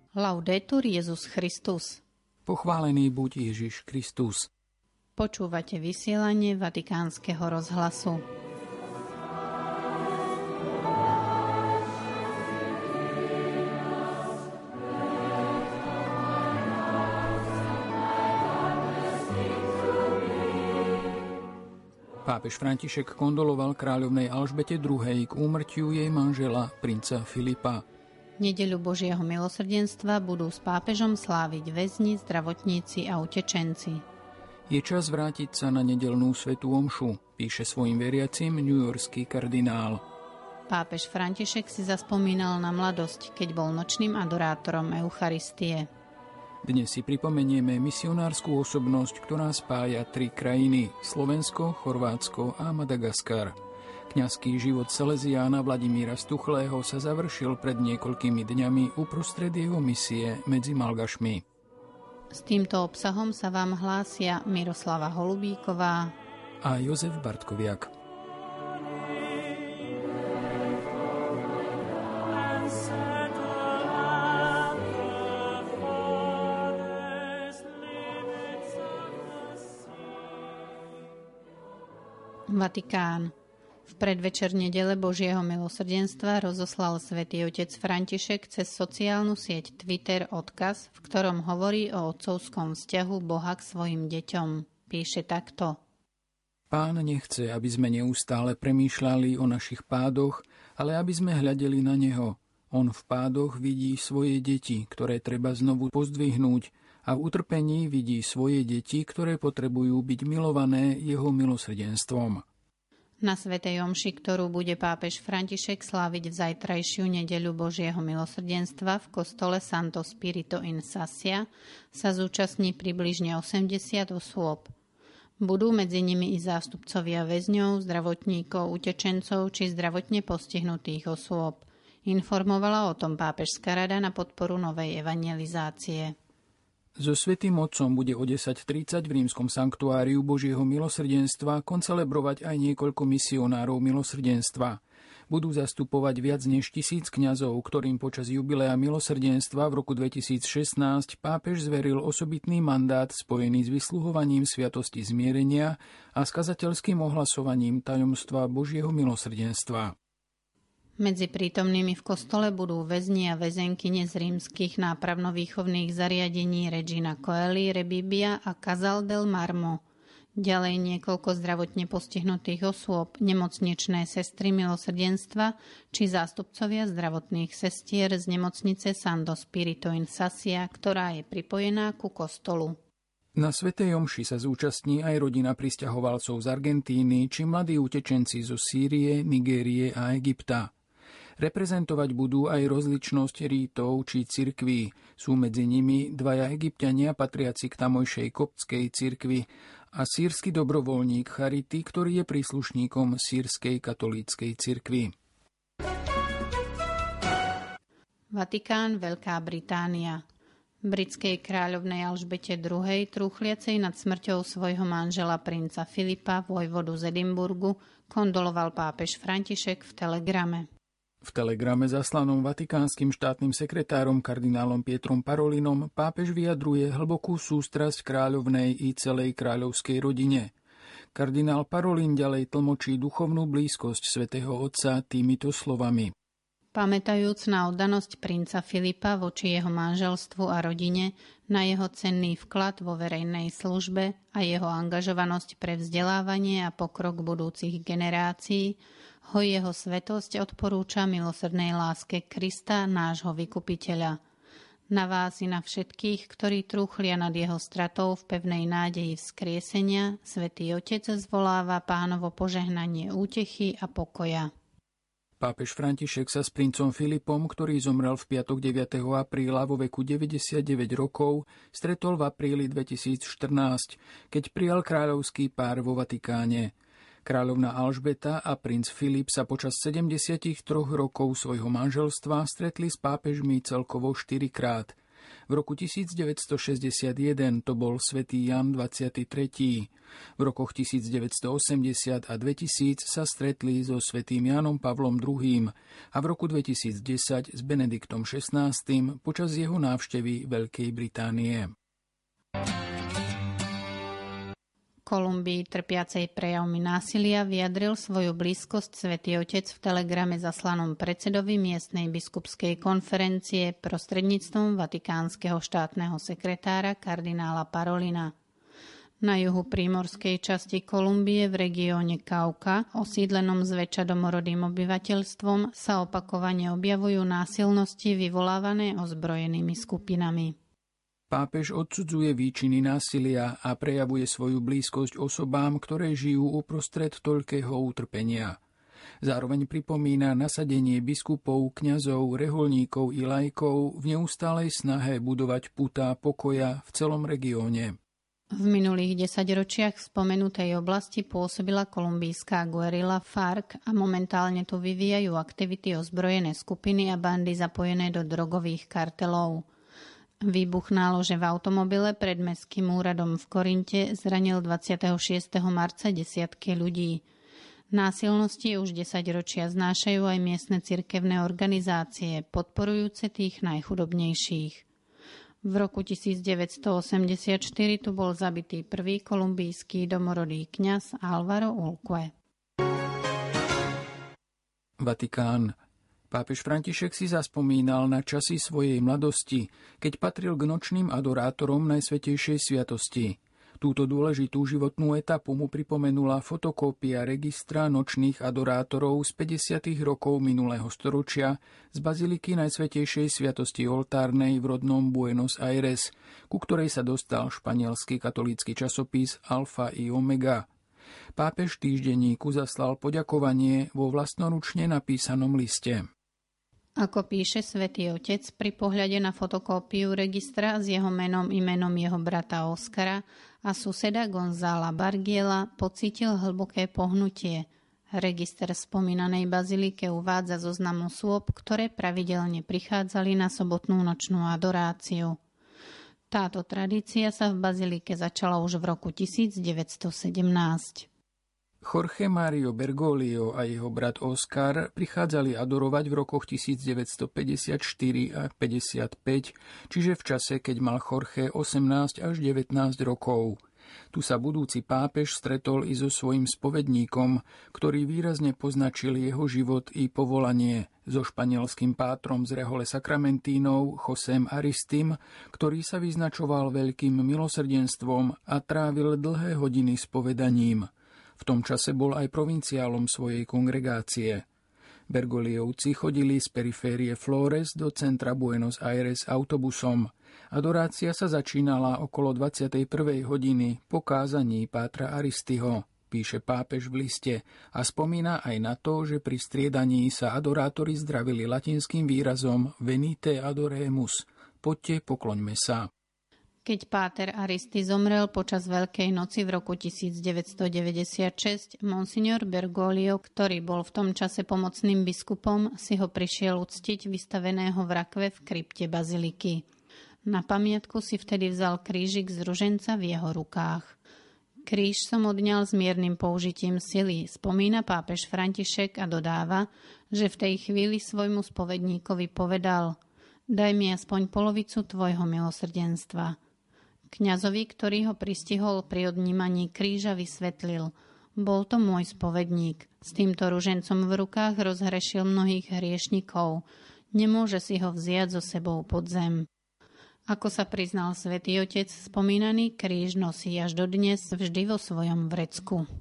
Laudetur Jesus Christus. Pochválený buď Ježiš Kristus. Počúvate vysielanie Vatikánskeho rozhlasu. Pápež František kondoloval kráľovnej Alžbete II. K úmrtiu jej manžela, princa Filipa. Nedeľu Božieho milosrdenstva budú s pápežom sláviť väzni, zdravotníci a utečenci. Je čas vrátiť sa na nedeľnú svätú omšu, píše svojim veriacim newyorský kardinál. Pápež František si zaspomínal na mladosť, keď bol nočným adorátorom Eucharistie. Dnes si pripomenieme misionárskú osobnosť, ktorá spája 3 krajiny – Slovensko, Chorvátsko a Madagaskar. Kňazský život Salesiána Vladimíra Stuchlého sa završil pred niekoľkými dňami uprostred jeho misie medzi Malgašmi. S týmto obsahom sa vám hlásia Miroslava Holubíková a Jozef Bartkoviak. Vatikán. V predvečer nedele Božieho milosrdenstva rozoslal svätý otec František cez sociálnu sieť Twitter odkaz, v ktorom hovorí o otcovskom vzťahu Boha k svojim deťom. Píše takto. Pán nechce, aby sme neustále premýšľali o našich pádoch, ale aby sme hľadeli na Neho. On v pádoch vidí svoje deti, ktoré treba znovu pozdvihnúť, a v utrpení vidí svoje deti, ktoré potrebujú byť milované jeho milosrdenstvom. Na svätej omši, ktorú bude pápež František sláviť v zajtrajšiu nedeľu Božieho milosrdenstva v kostole Santo Spirito in Sassia, sa zúčastní približne 80 osôb. Budú medzi nimi i zástupcovia väzňov, zdravotníkov, utečencov či zdravotne postihnutých osôb. Informovala o tom pápežská rada na podporu novej evangelizácie. So Svätým Otcom bude o 10:30 v rímskom sanktuáriu Božieho milosrdenstva koncelebrovať aj niekoľko misionárov milosrdenstva. Budú zastupovať viac než 1000 kňazov, ktorým počas jubilea milosrdenstva v roku 2016 pápež zveril osobitný mandát spojený s vysluhovaním sviatosti zmierenia a s kazateľským ohlasovaním tajomstva Božieho milosrdenstva. Medzi prítomnými v kostole budú väzni a väzenkyne z rímskych nápravno-výchovných zariadení Regina Coeli, Rebibbia a Casal del Marmo. Ďalej niekoľko zdravotne postihnutých osôb, nemocničné sestry milosrdenstva či zástupcovia zdravotných sestier z nemocnice Santo Spirito in Sassia, ktorá je pripojená ku kostolu. Na svätej omši sa zúčastní aj rodina prisťahovalcov z Argentíny či mladí utečenci zo Sýrie, Nigérie a Egypta. Reprezentovať budú aj rozličnosť rítov či cirkví. Sú medzi nimi 2 Egypťania patriaci k tamojšej koptskej cirkvi a sírsky dobrovoľník Charity, ktorý je príslušníkom sírskej katolíckej cirkvi. Vatikán, Veľká Británia. Britskej kráľovnej Alžbete II. Trúchliacej nad smrťou svojho manžela princa Filipa, vojvodu z Edinburgu, kondoloval pápež František v telegrame. V telegrame zaslanom vatikánskym štátnym sekretárom kardinálom Pietrom Parolinom pápež vyjadruje hlbokú sústrasť kráľovnej i celej kráľovskej rodine. Kardinál Parolin ďalej tlmočí duchovnú blízkosť svätého Otca týmito slovami. Pamätajúc na oddanosť princa Filipa voči jeho manželstvu a rodine, na jeho cenný vklad vo verejnej službe a jeho angažovanosť pre vzdelávanie a pokrok budúcich generácií, ho jeho svätosť odporúča milosrdnej láske Krista, nášho vykupiteľa. Na vás i na všetkých, ktorí trúchlia nad jeho stratou v pevnej nádeji vzkriesenia, Svätý Otec zvoláva Pánovo požehnanie útechy a pokoja. Pápež František sa s princom Filipom, ktorý zomrel v piatok 9. apríla vo veku 99 rokov, stretol v apríli 2014, keď prijal kráľovský pár vo Vatikáne. Kráľovna Alžbeta a princ Filip sa počas 73 rokov svojho manželstva stretli s pápežmi celkovo 4-krát. V roku 1961 to bol svätý Jan 23. V rokoch 1980 a 2000 sa stretli so svätým Jánom Pavlom II. A v roku 2010 s Benediktom XVI. Počas jeho návštevy Veľkej Británie. Kolumbii trpiacej prejavmi násilia vyjadril svoju blízkosť Svätý Otec v telegrame zaslanom predsedovi miestnej biskupskej konferencie prostredníctvom vatikánskeho štátneho sekretára kardinála Parolina. Na juhu prímorskej časti Kolumbie v regióne Cauca, osídlenom zväčša domorodým obyvateľstvom, sa opakovane objavujú násilnosti vyvolávané ozbrojenými skupinami. Pápež odsudzuje výčiny násilia a prejavuje svoju blízkosť osobám, ktoré žijú uprostred toľkého utrpenia. Zároveň pripomína nasadenie biskupov, kňazov, reholníkov i laikov v neustálej snahe budovať putá pokoja v celom regióne. V minulých 10 ročiach v spomenutej oblasti pôsobila kolumbijská guerilla FARC a momentálne tu vyvíjajú aktivity ozbrojené skupiny a bandy zapojené do drogových kartelov. Výbuch nálože v automobile pred mestským úradom v Korinte zranil 26. marca desiatky ľudí. Násilnosti už 10 ročia znášajú aj miestne cirkevné organizácie, podporujúce tých najchudobnejších. V roku 1984 tu bol zabitý prvý kolumbijský domorodý kňaz Álvaro Ulque. Vatikán. Pápež František si zaspomínal na časy svojej mladosti, keď patril k nočným adorátorom Najsvätejšej sviatosti. Túto dôležitú životnú etapu mu pripomenula fotokópia registra nočných adorátorov z 50. rokov minulého storočia z baziliky Najsvätejšej sviatosti oltárnej v rodnom Buenos Aires, ku ktorej sa dostal španielský katolícky časopis Alfa i Omega. Pápež týždenníku zaslal poďakovanie vo vlastnoručne napísanom liste. Ako píše Svätý Otec, pri pohľade na fotokópiu registra s jeho menom i menom jeho brata Oskara a suseda Gonzála Bargiela pocítil hlboké pohnutie. Register spomínanej bazilike uvádza zoznam osôb, ktoré pravidelne prichádzali na sobotnú nočnú adoráciu. Táto tradícia sa v bazilike začala už v roku 1917. Jorge Mario Bergoglio a jeho brat Oscar prichádzali adorovať v rokoch 1954 a 55, čiže v čase, keď mal Jorge 18 až 19 rokov. Tu sa budúci pápež stretol i so svojím spovedníkom, ktorý výrazne poznačil jeho život i povolanie, so španielským pátrom z rehole Sakramentínov Josém Aristim, ktorý sa vyznačoval veľkým milosrdenstvom a trávil dlhé hodiny spovedaním. V tom čase bol aj provinciálom svojej kongregácie. Bergogliovci chodili z periférie Flores do centra Buenos Aires autobusom. Adorácia sa začínala okolo 21. hodiny po kázaní pátra Aristiho, píše pápež v liste a spomína aj na to, že pri striedaní sa adorátori zdravili latinským výrazom Venite adoremus, poďte, pokloňme sa. Keď páter Aristi zomrel počas Veľkej noci v roku 1996, monsignor Bergoglio, ktorý bol v tom čase pomocným biskupom, si ho prišiel uctiť vystaveného v rakve v krypte baziliky. Na pamiatku si vtedy vzal krížik z ruženca v jeho rukách. Kríž som odňal s miernym použitím sily, spomína pápež František a dodáva, že v tej chvíli svojmu spovedníkovi povedal: daj mi aspoň polovicu tvojho milosrdenstva. Kňazovi, ktorý ho pristihol pri odnímaní kríža, vysvetlil: bol to môj spovedník. S týmto ružencom v rukách rozhrešil mnohých hriešnikov. Nemôže si ho vziať so sebou pod zem. Ako sa priznal Svätý Otec, spomínaný kríž nosí až dodnes vždy vo svojom vrecku.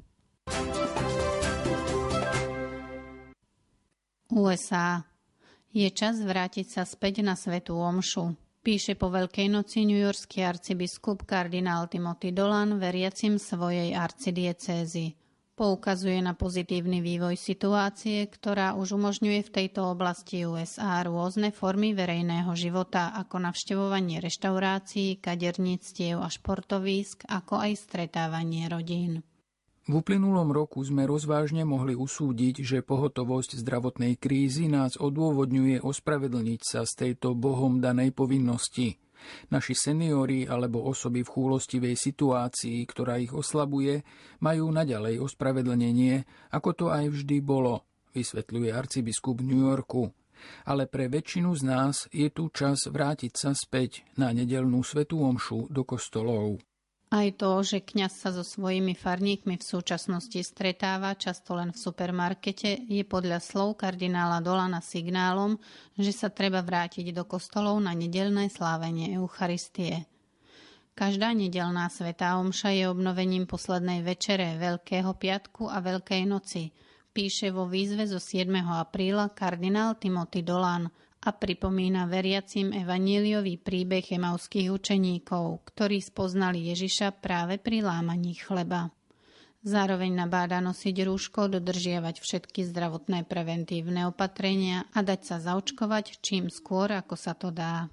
USA. Je čas vrátiť sa späť na svätú omšu. Píše po Veľkej noci newyorský arcibiskup kardinál Timothy Dolan veriacim svojej arcidiecézy. Poukazuje na pozitívny vývoj situácie, ktorá už umožňuje v tejto oblasti USA rôzne formy verejného života, ako navštevovanie reštaurácií, kaderníctiev a športovísk, ako aj stretávanie rodín. V uplynulom roku sme rozvážne mohli usúdiť, že pohotovosť zdravotnej krízy nás odôvodňuje ospravedlniť sa z tejto Bohom danej povinnosti. Naši seniori alebo osoby v chúlostivej situácii, ktorá ich oslabuje, majú naďalej ospravedlnenie, ako to aj vždy bolo, vysvetľuje arcibiskup New Yorku. Ale pre väčšinu z nás je tu čas vrátiť sa späť na nedeľnú svätú omšu do kostolov. Aj to, že kňaz sa so svojimi farníkmi v súčasnosti stretáva často len v supermarkete, je podľa slov kardinála Dolana signálom, že sa treba vrátiť do kostolov na nedeľné slávenie Eucharistie. Každá nedeľná svätá omša je obnovením poslednej večere Veľkého piatku a Veľkej noci, píše vo výzve zo 7. apríla kardinál Timothy Dolan a pripomína veriacim evanjeliový príbeh emauských učeníkov, ktorí spoznali Ježiša práve pri lámaní chleba. Zároveň nabáda nosiť rúško, dodržiavať všetky zdravotné preventívne opatrenia a dať sa zaočkovať čím skôr, ako sa to dá.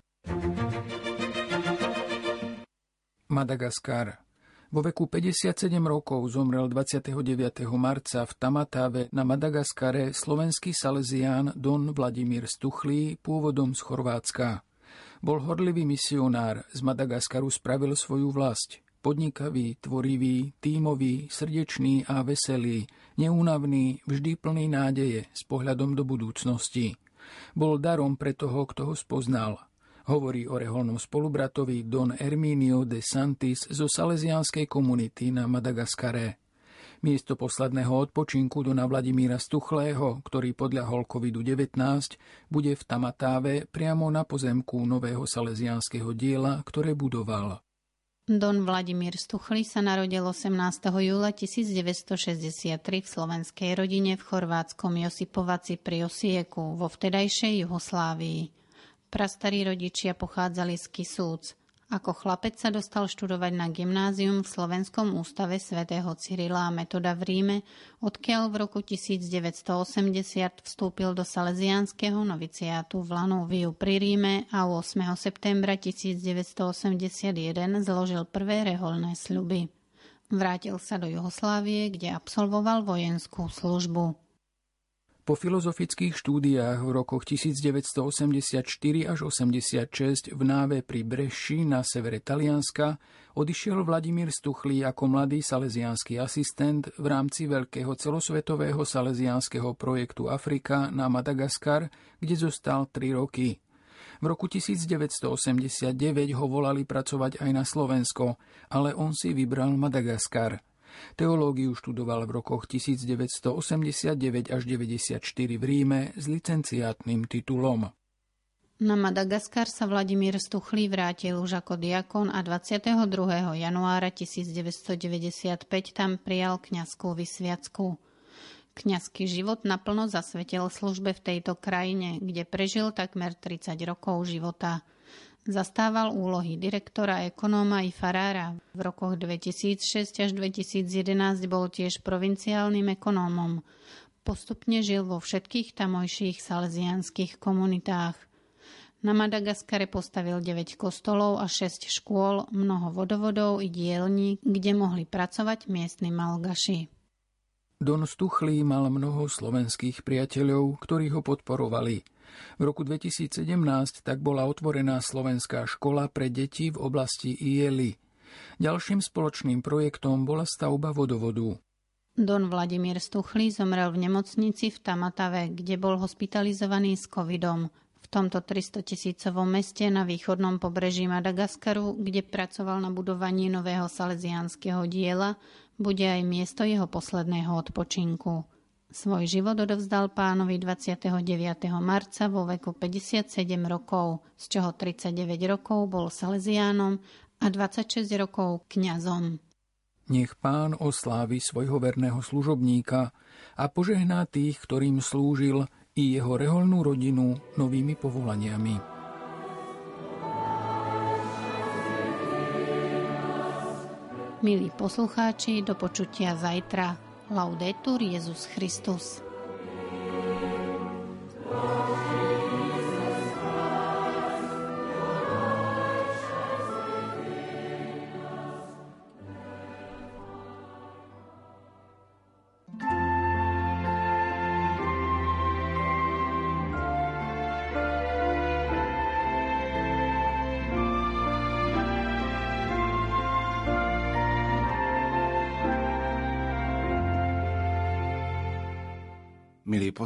Madagaskar. Vo veku 57 rokov zomrel 29. marca v Tamatave na Madagaskare slovenský salesián Don Vladimír Stuchlý, pôvodom z Chorvátska. Bol horlivý misionár, z Madagaskaru spravil svoju vlasť. Podnikavý, tvorivý, tímový, srdečný a veselý, neúnavný, vždy plný nádeje s pohľadom do budúcnosti. Bol darom pre toho, kto ho spoznal. Hovorí o reholnom spolubratovi Don Herminio de Santis zo salesiánskej komunity na Madagaskare. Miesto posledného odpočinku Dona Vladimíra Stuchlého, ktorý podľahol COVID-19, bude v Tamatáve priamo na pozemku nového salesiánskeho diela, ktoré budoval. Don Vladimír Stuchlý sa narodil 18. júla 1963 v slovenskej rodine v chorvátskom Josipovaci pri Osieku vo vtedajšej Juhoslávii. Prastarí rodičia pochádzali z Kisúc. Ako chlapec sa dostal študovať na gymnázium v Slovenskom ústave svätého Cyrila a Metoda v Ríme, odkiaľ v roku 1980 vstúpil do salesiánskeho noviciátu v Lanúviu pri Ríme a 8. septembra 1981 zložil prvé reholné sľuby. Vrátil sa do Juhoslávie, kde absolvoval vojenskú službu. Po filozofických štúdiách v rokoch 1984 až 86 v Náve pri Bresci na severe Talianska odišiel Vladimír Stuchlý ako mladý salesiánsky asistent v rámci veľkého celosvetového salesiánskeho projektu Afrika na Madagaskar, kde zostal 3 roky. V roku 1989 ho volali pracovať aj na Slovensko, ale on si vybral Madagaskar. Teológiu študoval v rokoch 1989 až 94 v Ríme s licenciátnym titulom. Na Madagaskar sa Vladimír Stuchlý vrátil už ako diakon a 22. januára 1995 tam prijal kňazskú vysviacku. Kňazský život naplno zasvetil službe v tejto krajine, kde prežil takmer 30 rokov života. Zastával úlohy direktora, ekonóma i farára. V rokoch 2006 až 2011 bol tiež provinciálnym ekonómom. Postupne žil vo všetkých tamojších salesiánskych komunitách. Na Madagaskare postavil 9 kostolov a 6 škôl, mnoho vodovodov i dielní, kde mohli pracovať miestni malgaši. Don Stuchlý mal mnoho slovenských priateľov, ktorí ho podporovali. V roku 2017 tak bola otvorená slovenská škola pre deti v oblasti Iely. Ďalším spoločným projektom bola stavba vodovodu. Don Vladimír Stuchlý zomrel v nemocnici v Tamatave, kde bol hospitalizovaný s covidom. V tomto 300-tisícovom meste na východnom pobreží Madagaskaru, kde pracoval na budovaní nového salesiánskeho diela, bude aj miesto jeho posledného odpočinku. Svoj život odovzdal Pánovi 29. marca vo veku 57 rokov, z čoho 39 rokov bol salesiánom a 26 rokov kňazom. Nech Pán oslávi svojho verného služobníka a požehná tých, ktorým slúžil, i jeho reholnú rodinu novými povolaniami. Milí poslucháči, do počutia zajtra. Laudetur Jesus Christus. Milí